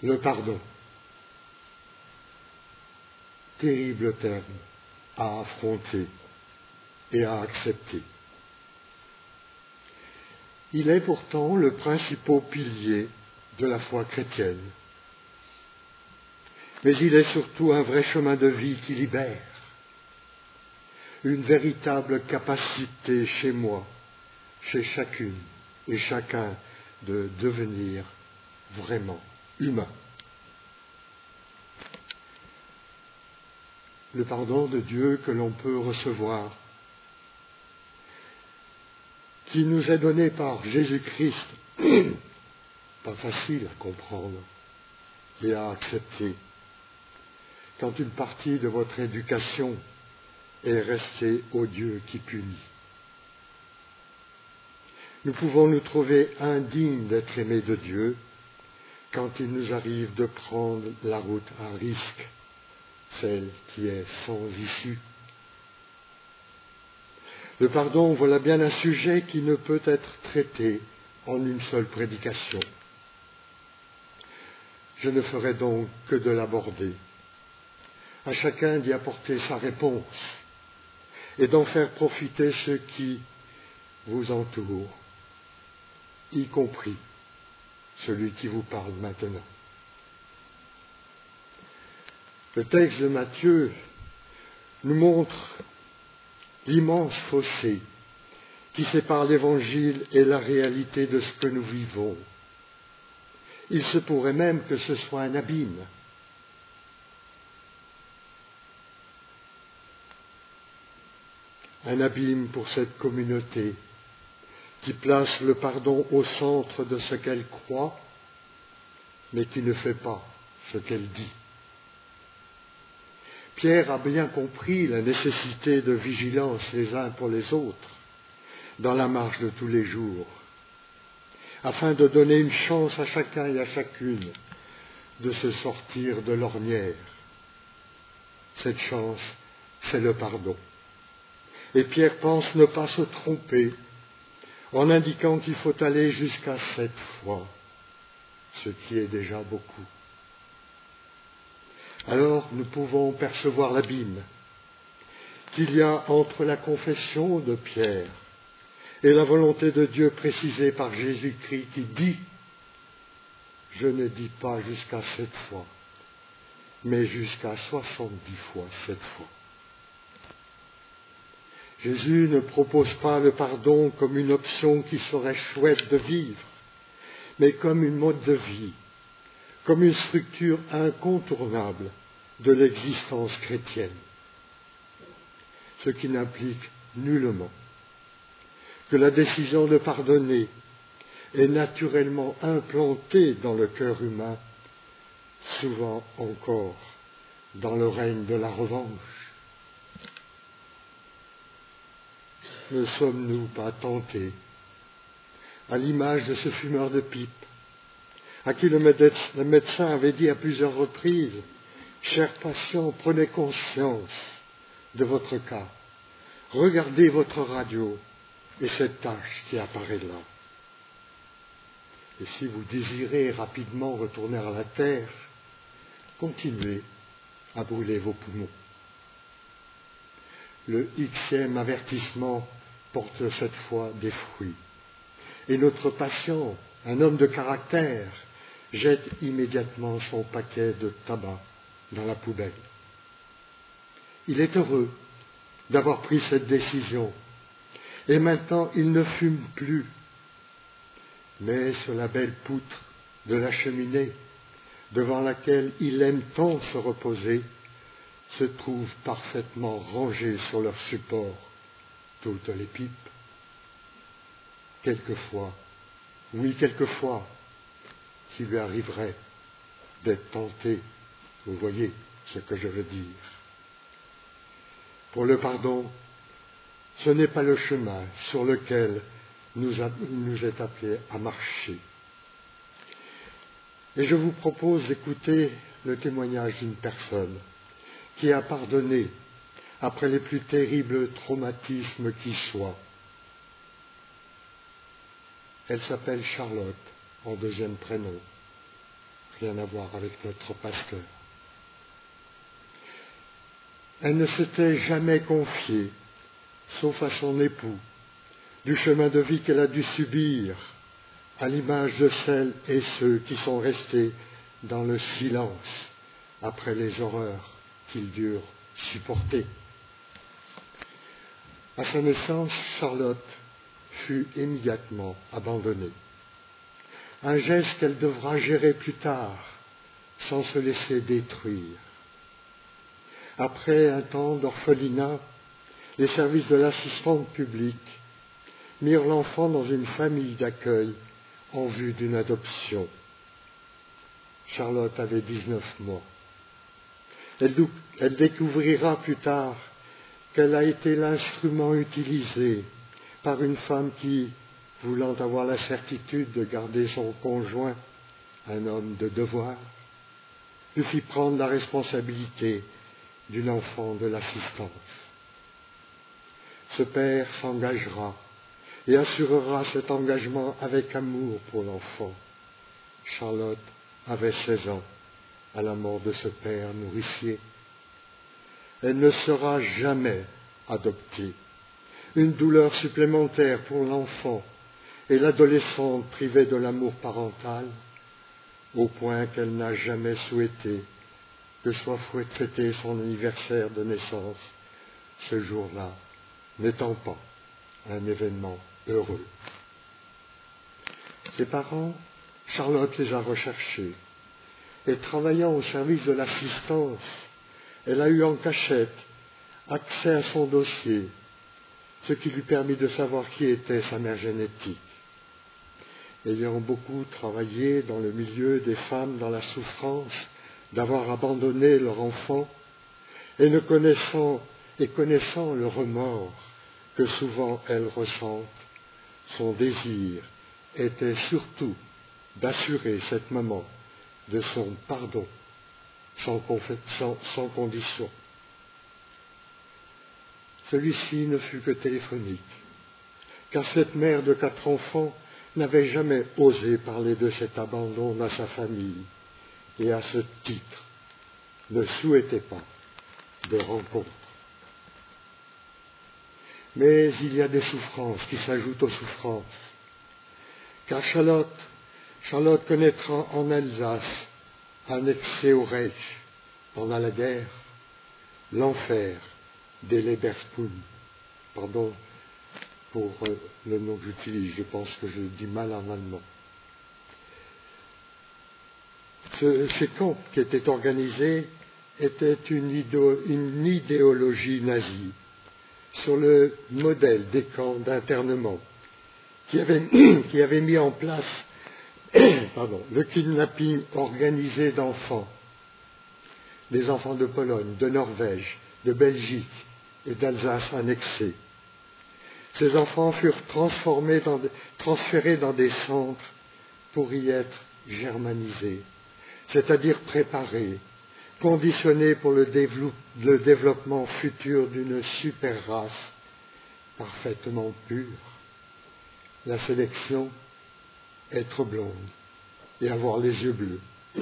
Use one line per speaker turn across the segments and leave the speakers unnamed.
Le pardon. Terrible terme à affronter et à accepter. Il est pourtant le principal pilier de la foi chrétienne. Mais il est surtout un vrai chemin de vie qui libère, une véritable capacité chez moi, chez chacune et chacun de devenir vraiment humain. Le pardon de Dieu que l'on peut recevoir, qui nous est donné par Jésus-Christ, pas facile à comprendre et à accepter, quand une partie de votre éducation est restée au Dieu qui punit. Nous pouvons nous trouver indignes d'être aimés de Dieu quand il nous arrive de prendre la route à risque, celle qui est sans issue. Le pardon, voilà bien un sujet qui ne peut être traité en une seule prédication. Je ne ferai donc que de l'aborder, à chacun d'y apporter sa réponse et d'en faire profiter ceux qui vous entourent, y compris celui qui vous parle maintenant. Le texte de Matthieu nous montre l'immense fossé qui sépare l'Évangile et la réalité de ce que nous vivons. Il se pourrait même que ce soit un abîme. Un abîme pour cette communauté qui place le pardon au centre de ce qu'elle croit, mais qui ne fait pas ce qu'elle dit. Pierre a bien compris la nécessité de vigilance les uns pour les autres dans la marche de tous les jours, afin de donner une chance à chacun et à chacune de se sortir de l'ornière. Cette chance, c'est le pardon. Et Pierre pense ne pas se tromper en indiquant qu'il faut aller jusqu'à 7 fois, ce qui est déjà beaucoup. Alors nous pouvons percevoir l'abîme qu'il y a entre la confession de Pierre et la volonté de Dieu précisée par Jésus-Christ qui dit « Je ne dis pas jusqu'à 7 fois, mais jusqu'à 70 fois 7 fois. » Jésus ne propose pas le pardon comme une option qui serait chouette de vivre, mais comme une mode de vie, comme une structure incontournable de l'existence chrétienne, ce qui n'implique nullement que la décision de pardonner est naturellement implantée dans le cœur humain, souvent encore dans le règne de la revanche. Ne sommes-nous pas tentés, à l'image de ce fumeur de pipe, à qui le médecin avait dit à plusieurs reprises « Cher patient, prenez conscience de votre cas, regardez votre radio et cette tache qui apparaît là. Et si vous désirez rapidement retourner à la terre, continuez à brûler vos poumons. » Le Xème avertissement porte cette fois des fruits. Et notre patient, un homme de caractère, jette immédiatement son paquet de tabac dans la poubelle. Il est heureux d'avoir pris cette décision. Et maintenant, il ne fume plus. Mais sur la belle poutre de la cheminée, devant laquelle il aime tant se reposer, se trouvent parfaitement rangées sur leur support toutes les pipes. Quelquefois, qu'il lui arriverait d'être tenté. Vous voyez ce que je veux dire. Pour le pardon, ce n'est pas le chemin sur lequel nous est appelé à marcher. Et je vous propose d'écouter le témoignage d'une personne qui a pardonné après les plus terribles traumatismes qui soient. Elle s'appelle Charlotte, en deuxième prénom. rien à voir avec notre pasteur. Elle ne s'était jamais confiée, sauf à son époux, du chemin de vie qu'elle a dû subir, à l'image de celles et ceux qui sont restés dans le silence après les horreurs qu'ils durent supporter. À sa naissance, Charlotte fut immédiatement abandonnée. Un geste qu'elle devra gérer plus tard, sans se laisser détruire. Après un temps d'orphelinat, les services de l'assistante publique mirent l'enfant dans une famille d'accueil en vue d'une adoption. Charlotte avait 19 mois. Elle découvrira plus tard qu'elle a été l'instrument utilisé par une femme qui, voulant avoir la certitude de garder son conjoint, un homme de devoir, lui fit prendre la responsabilité d'une enfant de l'assistance. Ce père s'engagera et assurera cet engagement avec amour pour l'enfant. Charlotte avait 16 ans à la mort de ce père nourricier. Elle ne sera jamais adoptée. Une douleur supplémentaire pour l'enfant et l'adolescente privée de l'amour parental, au point qu'elle n'a jamais souhaité que soit fêté son anniversaire de naissance, ce jour-là n'étant pas un événement heureux. Ses parents, Charlotte les a recherchés, et travaillant au service de l'assistance, elle a eu en cachette accès à son dossier, ce qui lui permit de savoir qui était sa mère génétique. Ayant beaucoup travaillé dans le milieu des femmes dans la souffrance d'avoir abandonné leur enfant, et connaissant le remords que souvent elles ressentent, son désir était surtout d'assurer cette maman de son pardon sans condition. Celui-ci ne fut que téléphonique, car cette mère de 4 enfants n'avait jamais osé parler de cet abandon à sa famille, et à ce titre ne souhaitait pas de rencontre. Mais il y a des souffrances qui s'ajoutent aux souffrances, car Charlotte connaîtra en Alsace, annexée au Reich pendant la guerre, l'enfer des Leberspun. Pardon pour le nom que j'utilise, je pense que je dis mal en allemand. Ces camps qui étaient organisés étaient une idéologie nazie, sur le modèle des camps d'internement, qui avaient mis en place le kidnapping organisé d'enfants, des enfants de Pologne, de Norvège, de Belgique et d'Alsace annexés. Ces enfants furent transférés dans des centres pour y être germanisés, c'est-à-dire préparés, conditionnés pour le développement futur d'une super race parfaitement pure. La sélection, être blonde et avoir les yeux bleus.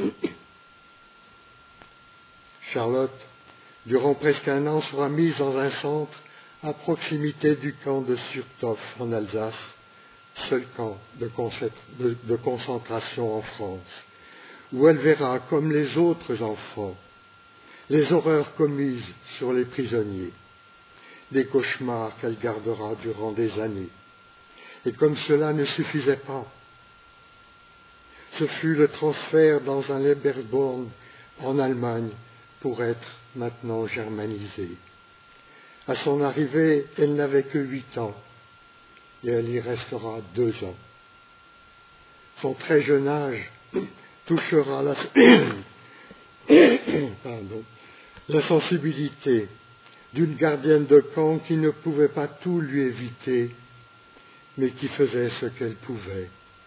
Charlotte, durant presque un an, sera mise dans un centre à proximité du camp de Surtoff en Alsace, seul camp de concentration en France, où elle verra, comme les autres enfants, les horreurs commises sur les prisonniers, des cauchemars qu'elle gardera durant des années. Et comme cela ne suffisait pas, ce fut le transfert dans un Leberborn en Allemagne pour être maintenant germanisée. À son arrivée, elle n'avait que 8 ans et elle y restera 2 ans. Son très jeune âge touchera la sensibilité d'une gardienne de camp qui ne pouvait pas tout lui éviter, mais qui faisait ce qu'elle pouvait.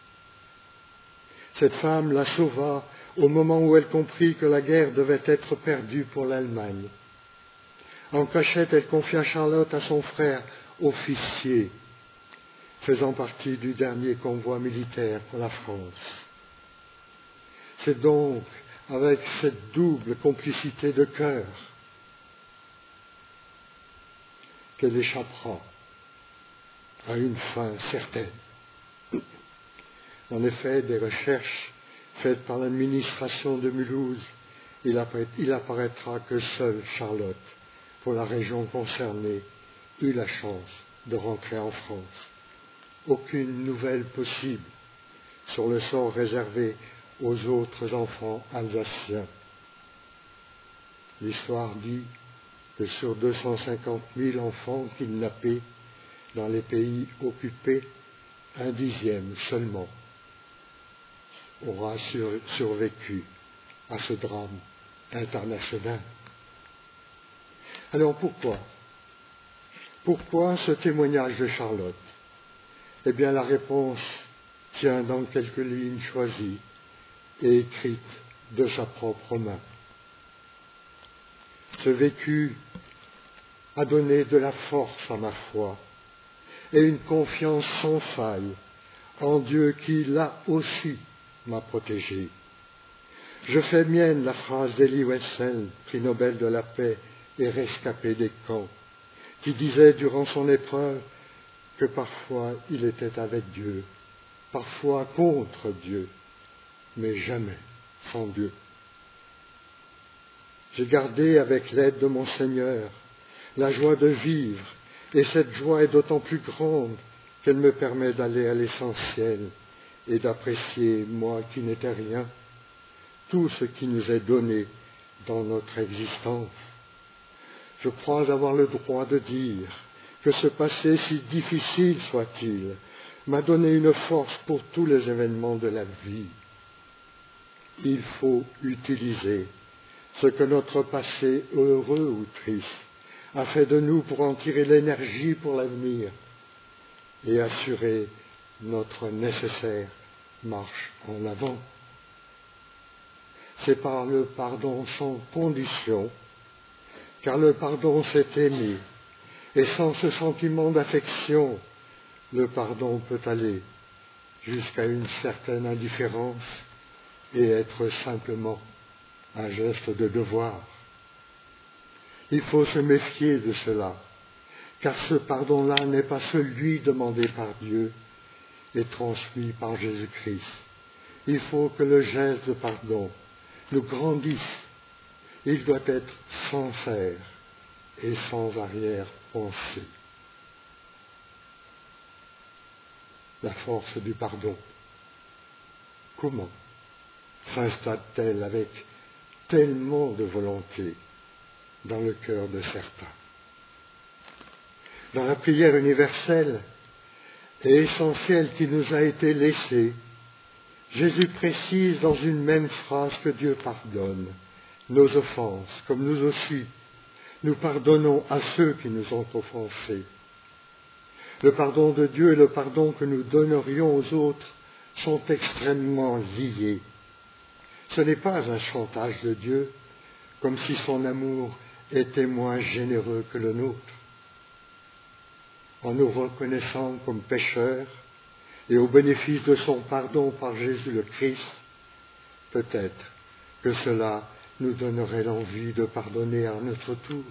Cette femme la sauva au moment où elle comprit que la guerre devait être perdue pour l'Allemagne. En cachette, elle confia Charlotte à son frère, officier, faisant partie du dernier convoi militaire pour la France. C'est donc avec cette double complicité de cœur qu'elle échappera à une fin certaine. En effet, des recherches faites par l'administration de Mulhouse, il apparaîtra que seule Charlotte, pour la région concernée, eut la chance de rentrer en France. Aucune nouvelle possible sur le sort réservé aux autres enfants alsaciens. L'histoire dit que sur 250 000 enfants kidnappés dans les pays occupés, 1/10 seulement aura survécu à ce drame international. Alors pourquoi ce témoignage de Charlotte? Eh bien, la réponse tient dans quelques lignes choisies et écrites de sa propre main. Ce vécu a donné de la force à ma foi et une confiance sans faille en Dieu qui, là aussi, m'a protégé. Je fais mienne la phrase d'Elie Wiesel, prix Nobel de la paix et rescapé des camps, qui disait durant son épreuve que parfois il était avec Dieu, parfois contre Dieu, mais jamais sans Dieu. J'ai gardé avec l'aide de mon Seigneur la joie de vivre, et cette joie est d'autant plus grande qu'elle me permet d'aller à l'essentiel et d'apprécier, moi qui n'étais rien, tout ce qui nous est donné dans notre existence. Je crois avoir le droit de dire que ce passé, si difficile soit-il, m'a donné une force pour tous les événements de la vie. Il faut utiliser ce que notre passé, heureux ou triste, a fait de nous pour en tirer l'énergie pour l'avenir et assurer notre nécessaire marche en avant. C'est par le pardon sans condition, car le pardon c'est aimer, et sans ce sentiment d'affection, le pardon peut aller jusqu'à une certaine indifférence et être simplement un geste de devoir. Il faut se méfier de cela, car ce pardon-là n'est pas celui demandé par Dieu et transmis par Jésus-Christ. Il faut que le geste de pardon nous grandisse. Il doit être sincère et sans arrière-pensée. La force du pardon. Comment s'installe-t-elle avec tellement de volonté dans le cœur de certains? Dans la prière universelle et essentielle qui nous a été laissée, Jésus précise dans une même phrase que Dieu pardonne nos offenses, comme nous aussi, nous pardonnons à ceux qui nous ont offensés. Le pardon de Dieu et le pardon que nous donnerions aux autres sont extrêmement liés. Ce n'est pas un chantage de Dieu, comme si son amour était moins généreux que le nôtre. En nous reconnaissant comme pécheurs et au bénéfice de son pardon par Jésus le Christ, peut-être que cela nous donnerait l'envie de pardonner à notre tour.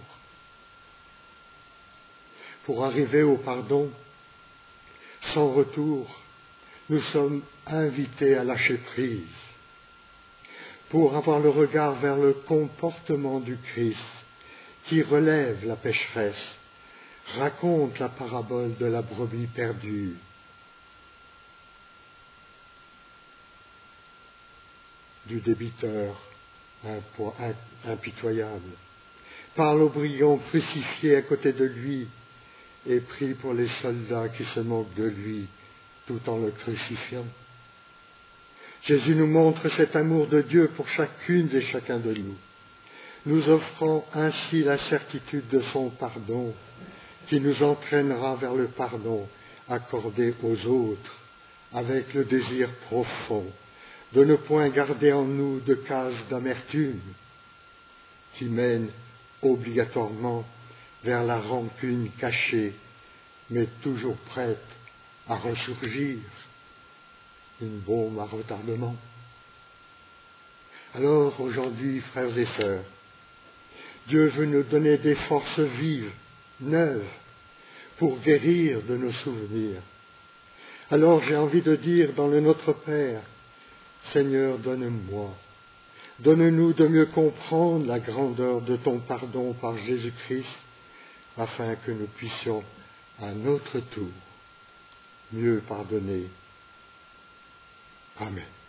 Pour arriver au pardon, sans retour, nous sommes invités à lâcher prise. Pour avoir le regard vers le comportement du Christ, qui relève la pécheresse, raconte la parabole de la brebis perdue. Du débiteur impitoyable, parle au brigand crucifié à côté de lui et prie pour les soldats qui se moquent de lui tout en le crucifiant. Jésus nous montre cet amour de Dieu pour chacune et chacun de nous, nous offrant ainsi la certitude de son pardon qui nous entraînera vers le pardon accordé aux autres avec le désir profond de ne point garder en nous de cases d'amertume qui mènent obligatoirement vers la rancune cachée, mais toujours prête à ressurgir, une bombe à retardement. Alors aujourd'hui, frères et sœurs, Dieu veut nous donner des forces vives, neuves, pour guérir de nos souvenirs. Alors j'ai envie de dire dans le Notre Père, Seigneur, donne-moi, donne-nous de mieux comprendre la grandeur de ton pardon par Jésus-Christ, afin que nous puissions, à notre tour, mieux pardonner. Amen.